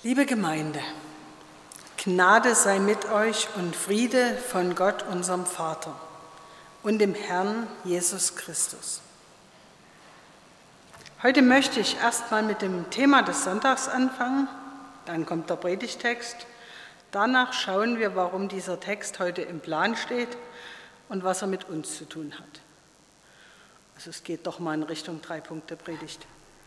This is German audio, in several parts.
Liebe Gemeinde, Gnade sei mit euch und Friede von Gott, unserem Vater und dem Herrn Jesus Christus. Heute möchte ich erstmal mit dem Thema des Sonntags anfangen, dann kommt der Predigtext, danach schauen wir, warum dieser Text heute im Plan steht und was er mit uns zu tun hat. Also es geht doch mal in Richtung 3 Punkte Predigt.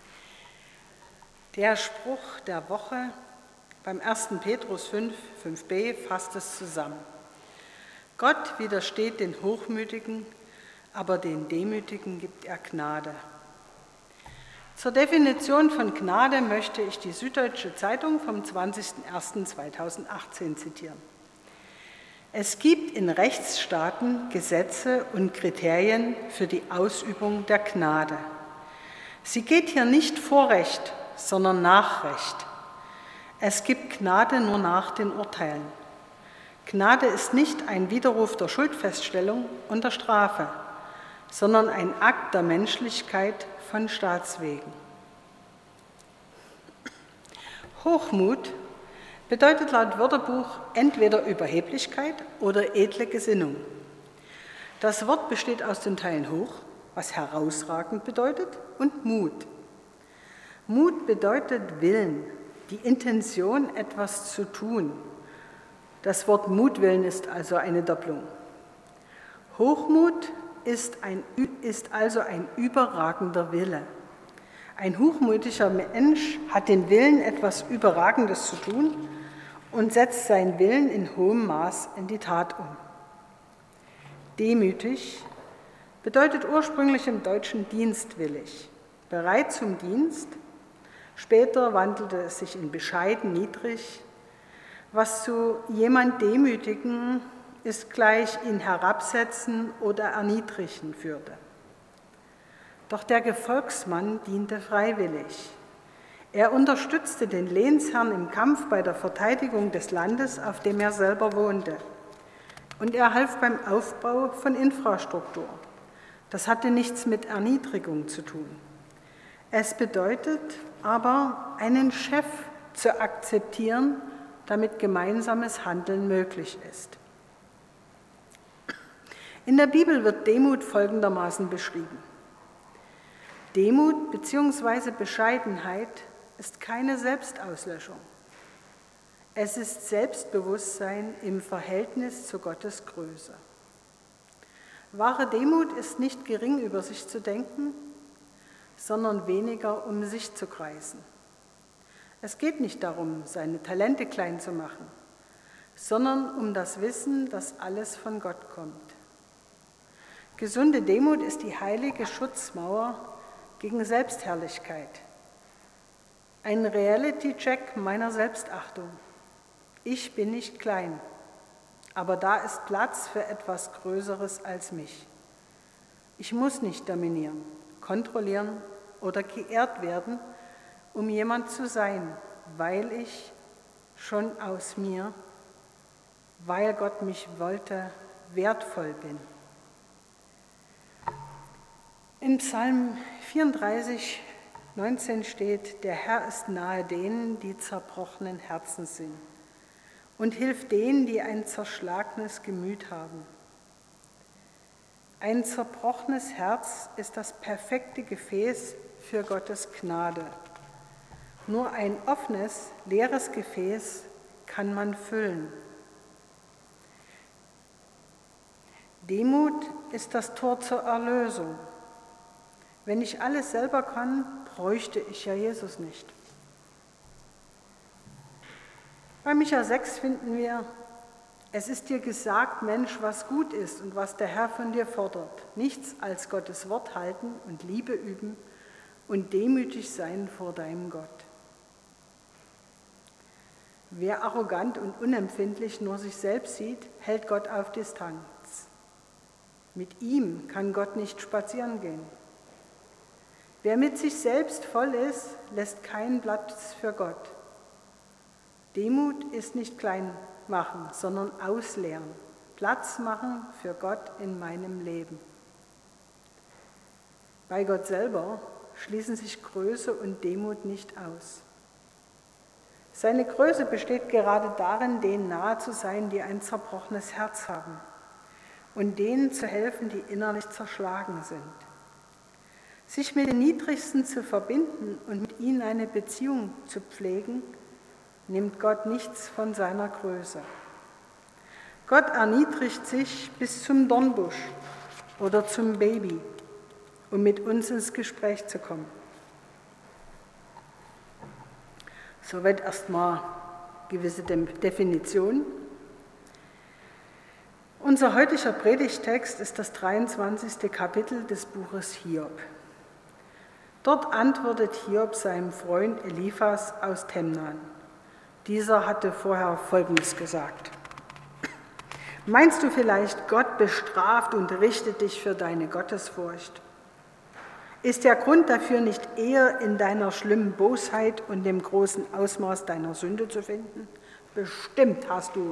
Der Spruch der Woche beim 1. Petrus 5b fasst es zusammen. Gott widersteht den Hochmütigen, aber den Demütigen gibt er Gnade. Zur Definition von Gnade möchte ich die Süddeutsche Zeitung vom 20.01.2018 zitieren. Es gibt in Rechtsstaaten Gesetze und Kriterien für die Ausübung der Gnade. Sie geht hier nicht vor Recht, sondern nach Recht. Es gibt Gnade nur nach den Urteilen. Gnade ist nicht ein Widerruf der Schuldfeststellung und der Strafe, sondern ein Akt der Menschlichkeit von Staatswegen. Hochmut bedeutet laut Wörterbuch entweder Überheblichkeit oder edle Gesinnung. Das Wort besteht aus den Teilen hoch, was herausragend bedeutet, und Mut. Mut bedeutet Willen, die Intention, etwas zu tun. Das Wort Mutwillen ist also eine Doppelung. Hochmut ist also ein überragender Wille. Ein hochmütiger Mensch hat den Willen, etwas Überragendes zu tun und setzt seinen Willen in hohem Maß in die Tat um. Demütig bedeutet ursprünglich im Deutschen dienstwillig, bereit zum Dienst. Später wandelte es sich in bescheiden, niedrig. Was zu jemand Demütigen ist gleich ihn herabsetzen oder erniedrigen führte. Doch der Gefolgsmann diente freiwillig. Er unterstützte den Lehnsherrn im Kampf bei der Verteidigung des Landes, auf dem er selber wohnte. Und er half beim Aufbau von Infrastruktur. Das hatte nichts mit Erniedrigung zu tun. Es bedeutet aber, einen Chef zu akzeptieren, damit gemeinsames Handeln möglich ist. In der Bibel wird Demut folgendermaßen beschrieben. Demut bzw. Bescheidenheit ist keine Selbstauslöschung. Es ist Selbstbewusstsein im Verhältnis zu Gottes Größe. Wahre Demut ist nicht gering über sich zu denken, sondern weniger um sich zu kreisen. Es geht nicht darum, seine Talente klein zu machen, sondern um das Wissen, dass alles von Gott kommt. Gesunde Demut ist die heilige Schutzmauer gegen Selbstherrlichkeit. Ein Reality-Check meiner Selbstachtung. Ich bin nicht klein, aber da ist Platz für etwas Größeres als mich. Ich muss nicht dominieren, kontrollieren oder geehrt werden, um jemand zu sein, weil ich schon aus mir, weil Gott mich wollte, wertvoll bin. In Psalm 34, 19 steht, der Herr ist nahe denen, die zerbrochenen Herzens sind und hilft denen, die ein zerschlagenes Gemüt haben. Ein zerbrochenes Herz ist das perfekte Gefäß für Gottes Gnade. Nur ein offenes, leeres Gefäß kann man füllen. Demut ist das Tor zur Erlösung. Wenn ich alles selber kann, bräuchte ich ja Jesus nicht. Bei Micha 6 finden wir, es ist dir gesagt, Mensch, was gut ist und was der Herr von dir fordert. Nichts als Gottes Wort halten und Liebe üben und demütig sein vor deinem Gott. Wer arrogant und unempfindlich nur sich selbst sieht, hält Gott auf Distanz. Mit ihm kann Gott nicht spazieren gehen. Wer mit sich selbst voll ist, lässt keinen Platz für Gott. Demut ist nicht klein machen, sondern ausleeren, Platz machen für Gott in meinem Leben. Bei Gott selber schließen sich Größe und Demut nicht aus. Seine Größe besteht gerade darin, denen nahe zu sein, die ein zerbrochenes Herz haben und denen zu helfen, die innerlich zerschlagen sind. Sich mit den Niedrigsten zu verbinden und mit ihnen eine Beziehung zu pflegen, nimmt Gott nichts von seiner Größe. Gott erniedrigt sich bis zum Dornbusch oder zum Baby, um mit uns ins Gespräch zu kommen. Soweit erstmal gewisse Definitionen. Unser heutiger Predigtext ist das 23. Kapitel des Buches Hiob. Dort antwortet Hiob seinem Freund Eliphas aus Temnan. Dieser hatte vorher Folgendes gesagt: Meinst du vielleicht, Gott bestraft und richtet dich für deine Gottesfurcht? Ist der Grund dafür nicht eher in deiner schlimmen Bosheit und dem großen Ausmaß deiner Sünde zu finden? Bestimmt hast du ...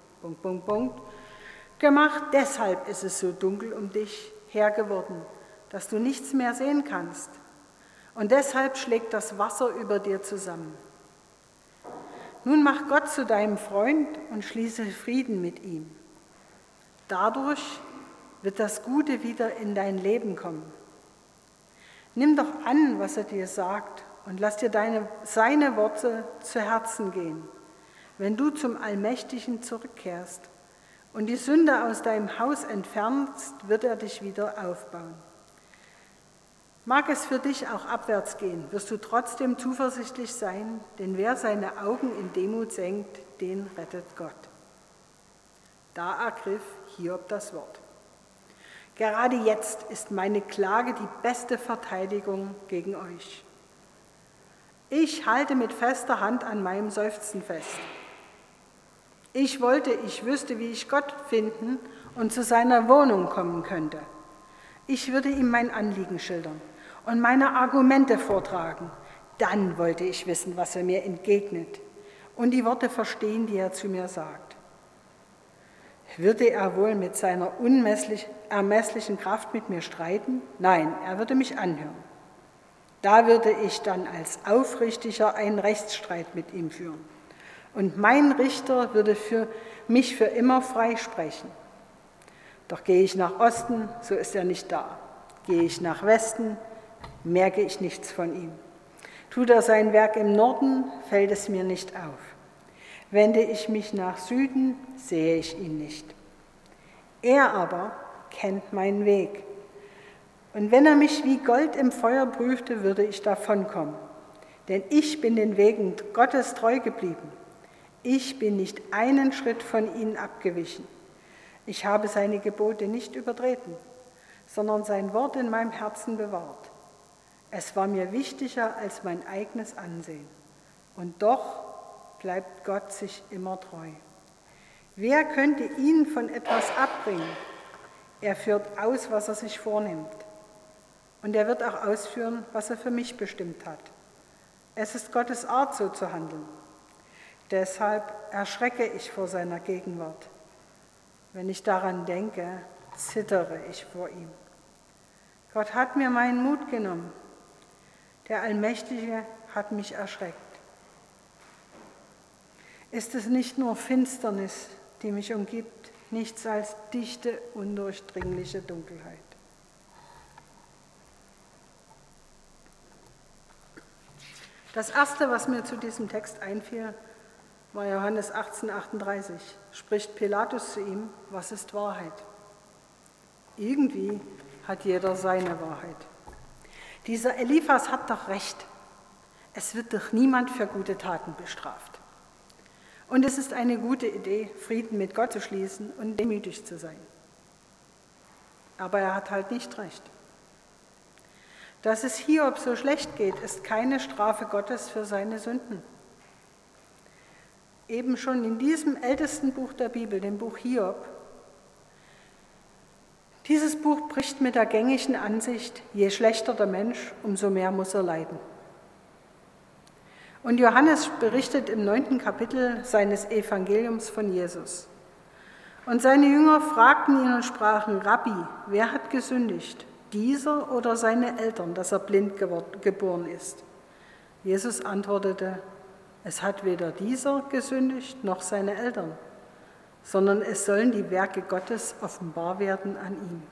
gemacht, deshalb ist es so dunkel um dich her geworden, dass du nichts mehr sehen kannst. Und deshalb schlägt das Wasser über dir zusammen. Nun mach Gott zu deinem Freund und schließe Frieden mit ihm. Dadurch wird das Gute wieder in dein Leben kommen. Nimm doch an, was er dir sagt, und lass dir seine Worte zu Herzen gehen. Wenn du zum Allmächtigen zurückkehrst und die Sünde aus deinem Haus entfernst, wird er dich wieder aufbauen. Mag es für dich auch abwärts gehen, wirst du trotzdem zuversichtlich sein, denn wer seine Augen in Demut senkt, den rettet Gott. Da ergriff Hiob das Wort. Gerade jetzt ist meine Klage die beste Verteidigung gegen euch. Ich halte mit fester Hand an meinem Seufzen fest. Ich wüsste, wie ich Gott finden und zu seiner Wohnung kommen könnte. Ich würde ihm mein Anliegen schildern und meine Argumente vortragen. Dann wollte ich wissen, was er mir entgegnet und die Worte verstehen, die er zu mir sagt. Würde er wohl mit seiner unermesslichen Kraft mit mir streiten? Nein, er würde mich anhören. Da würde ich dann als Aufrichtiger einen Rechtsstreit mit ihm führen. Und mein Richter würde mich für immer freisprechen. Doch gehe ich nach Osten, so ist er nicht da. Gehe ich nach Westen, merke ich nichts von ihm. Tut er sein Werk im Norden, fällt es mir nicht auf. Wende ich mich nach Süden, sehe ich ihn nicht. Er aber kennt meinen Weg. Und wenn er mich wie Gold im Feuer prüfte, würde ich davonkommen. Denn ich bin den Wegen Gottes treu geblieben. Ich bin nicht einen Schritt von ihnen abgewichen. Ich habe seine Gebote nicht übertreten, sondern sein Wort in meinem Herzen bewahrt. Es war mir wichtiger als mein eigenes Ansehen. Und doch bleibt Gott sich immer treu. Wer könnte ihn von etwas abbringen? Er führt aus, was er sich vornimmt. Und er wird auch ausführen, was er für mich bestimmt hat. Es ist Gottes Art, so zu handeln. Deshalb erschrecke ich vor seiner Gegenwart. Wenn ich daran denke, zittere ich vor ihm. Gott hat mir meinen Mut genommen. Der Allmächtige hat mich erschreckt. Ist es nicht nur Finsternis, die mich umgibt, nichts als dichte, undurchdringliche Dunkelheit. Das Erste, was mir zu diesem Text einfiel, war Johannes 18,38. Spricht Pilatus zu ihm: Was ist Wahrheit? Irgendwie hat jeder seine Wahrheit. Dieser Eliphas hat doch recht. Es wird doch niemand für gute Taten bestraft. Und es ist eine gute Idee, Frieden mit Gott zu schließen und demütig zu sein. Aber er hat halt nicht recht. Dass es Hiob so schlecht geht, ist keine Strafe Gottes für seine Sünden. Eben schon in diesem ältesten Buch der Bibel, dem Buch Hiob, dieses Buch bricht mit der gängigen Ansicht, je schlechter der Mensch, umso mehr muss er leiden. Und Johannes berichtet im 9. Kapitel seines Evangeliums von Jesus. Und seine Jünger fragten ihn und sprachen: Rabbi, wer hat gesündigt, dieser oder seine Eltern, dass er blind geboren ist? Jesus antwortete: Es hat weder dieser gesündigt noch seine Eltern, sondern es sollen die Werke Gottes offenbar werden an ihm.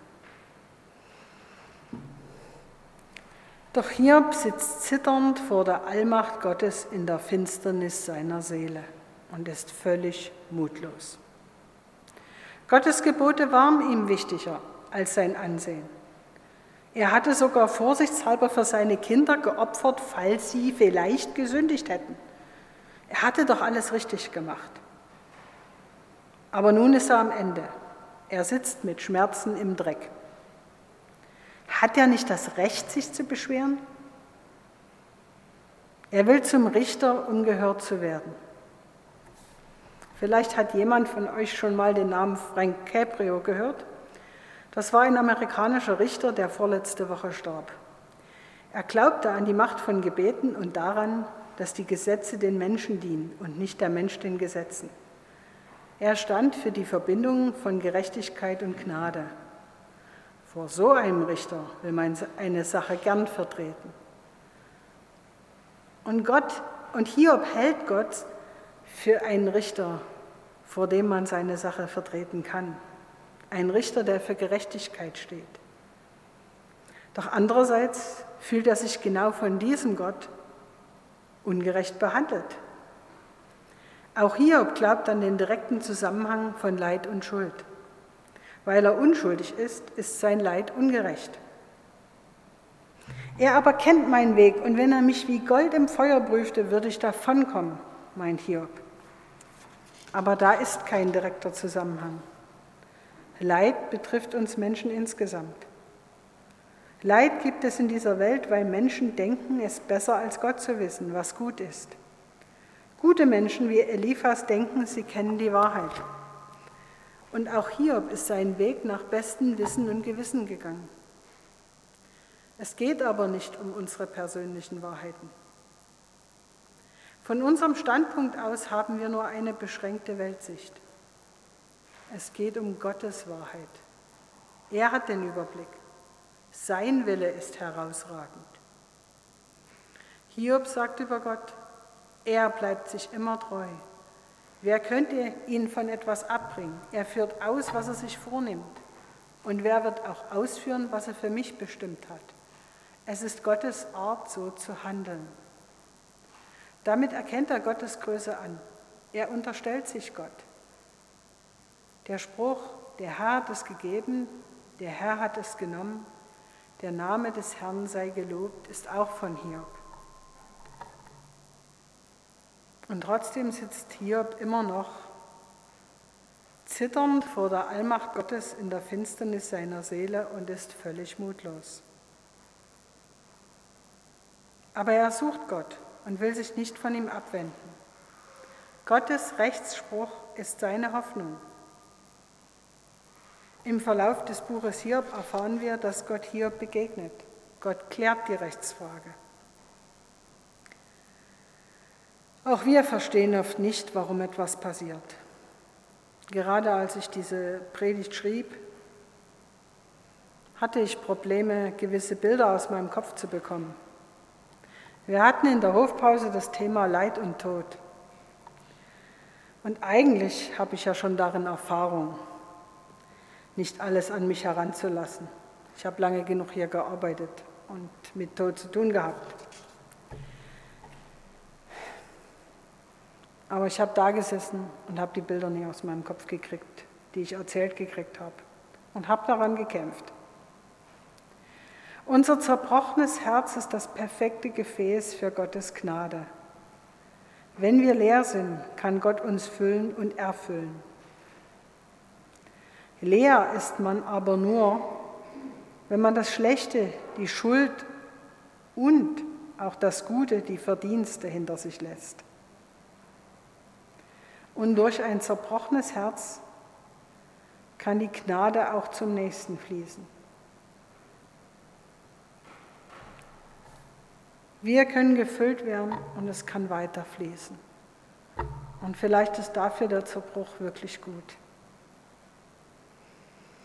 Doch Hiob sitzt zitternd vor der Allmacht Gottes in der Finsternis seiner Seele und ist völlig mutlos. Gottes Gebote waren ihm wichtiger als sein Ansehen. Er hatte sogar vorsichtshalber für seine Kinder geopfert, falls sie vielleicht gesündigt hätten. Er hatte doch alles richtig gemacht. Aber nun ist er am Ende. Er sitzt mit Schmerzen im Dreck. Hat er nicht das Recht, sich zu beschweren? Er will zum Richter, um gehört zu werden. Vielleicht hat jemand von euch schon mal den Namen Frank Caprio gehört. Das war ein amerikanischer Richter, der vorletzte Woche starb. Er glaubte an die Macht von Gebeten und daran, dass die Gesetze den Menschen dienen und nicht der Mensch den Gesetzen. Er stand für die Verbindung von Gerechtigkeit und Gnade. Vor so einem Richter will man eine Sache gern vertreten. Und Hiob hält Gott für einen Richter, vor dem man seine Sache vertreten kann. Ein Richter, der für Gerechtigkeit steht. Doch andererseits fühlt er sich genau von diesem Gott ungerecht behandelt. Auch Hiob glaubt an den direkten Zusammenhang von Leid und Schuld. Weil er unschuldig ist sein Leid ungerecht. Er aber kennt meinen Weg, und wenn er mich wie Gold im Feuer prüfte, würde ich davonkommen, meint Hiob. Aber da ist kein direkter Zusammenhang. Leid betrifft uns Menschen insgesamt. Leid gibt es in dieser Welt, weil Menschen denken, es besser als Gott zu wissen, was gut ist. Gute Menschen wie Eliphas denken, sie kennen die Wahrheit. Und auch Hiob ist seinen Weg nach bestem Wissen und Gewissen gegangen. Es geht aber nicht um unsere persönlichen Wahrheiten. Von unserem Standpunkt aus haben wir nur eine beschränkte Weltsicht. Es geht um Gottes Wahrheit. Er hat den Überblick. Sein Wille ist herausragend. Hiob sagt über Gott, er bleibt sich immer treu. Wer könnte ihn von etwas abbringen? Er führt aus, was er sich vornimmt. Und wer wird auch ausführen, was er für mich bestimmt hat? Es ist Gottes Art, so zu handeln. Damit erkennt er Gottes Größe an. Er unterstellt sich Gott. Der Spruch, der Herr hat es gegeben, der Herr hat es genommen, der Name des Herrn sei gelobt, ist auch von Hiob. Und trotzdem sitzt Hiob immer noch zitternd vor der Allmacht Gottes in der Finsternis seiner Seele und ist völlig mutlos. Aber er sucht Gott und will sich nicht von ihm abwenden. Gottes Rechtsspruch ist seine Hoffnung. Im Verlauf des Buches Hiob erfahren wir, dass Gott Hiob begegnet. Gott klärt die Rechtsfrage. Auch wir verstehen oft nicht, warum etwas passiert. Gerade als ich diese Predigt schrieb, hatte ich Probleme, gewisse Bilder aus meinem Kopf zu bekommen. Wir hatten in der Hofpause das Thema Leid und Tod. Und eigentlich habe ich ja schon darin Erfahrung, nicht alles an mich heranzulassen. Ich habe lange genug hier gearbeitet und mit Tod zu tun gehabt. Aber ich habe da gesessen und habe die Bilder nie aus meinem Kopf gekriegt, die ich erzählt gekriegt habe, und habe daran gekämpft. Unser zerbrochenes Herz ist das perfekte Gefäß für Gottes Gnade. Wenn wir leer sind, kann Gott uns füllen und erfüllen. Leer ist man aber nur, wenn man das Schlechte, die Schuld und auch das Gute, die Verdienste hinter sich lässt. Und durch ein zerbrochenes Herz kann die Gnade auch zum Nächsten fließen. Wir können gefüllt werden und es kann weiter fließen. Und vielleicht ist dafür der Zerbruch wirklich gut.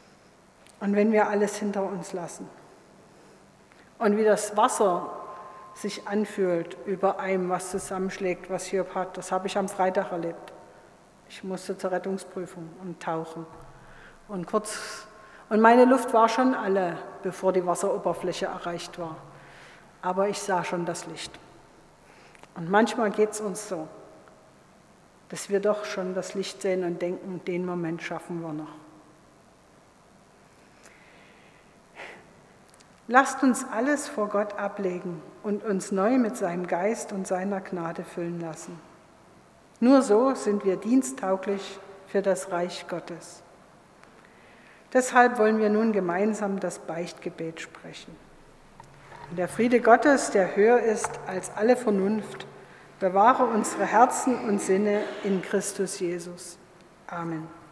Und wenn wir alles hinter uns lassen und wie das Wasser sich anfühlt über einem, was zusammenschlägt, was Hiob hat. Das habe ich am Freitag erlebt. Ich musste zur Rettungsprüfung und tauchen. Und meine Luft war schon alle, bevor die Wasseroberfläche erreicht war. Aber ich sah schon das Licht. Und manchmal geht es uns so, dass wir doch schon das Licht sehen und denken, den Moment schaffen wir noch. Lasst uns alles vor Gott ablegen und uns neu mit seinem Geist und seiner Gnade füllen lassen. Nur so sind wir diensttauglich für das Reich Gottes. Deshalb wollen wir nun gemeinsam das Beichtgebet sprechen. Und der Friede Gottes, der höher ist als alle Vernunft, bewahre unsere Herzen und Sinne in Christus Jesus. Amen.